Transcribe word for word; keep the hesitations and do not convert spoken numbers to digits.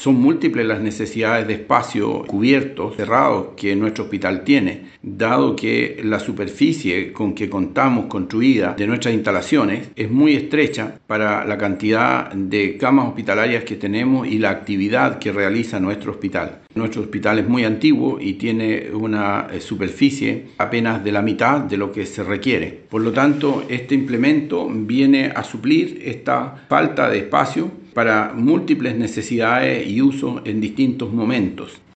Son múltiples las necesidades de espacio cubiertos, cerrados, que nuestro hospital tiene, dado que la superficie con que contamos construida de nuestras instalaciones es muy estrecha para la cantidad de camas hospitalarias que tenemos y la actividad que realiza nuestro hospital. Nuestro hospital es muy antiguo y tiene una superficie apenas de la mitad de lo que se requiere. Por lo tanto, este implemento viene a suplir esta falta de espacio para múltiples necesidades y usos en distintos momentos.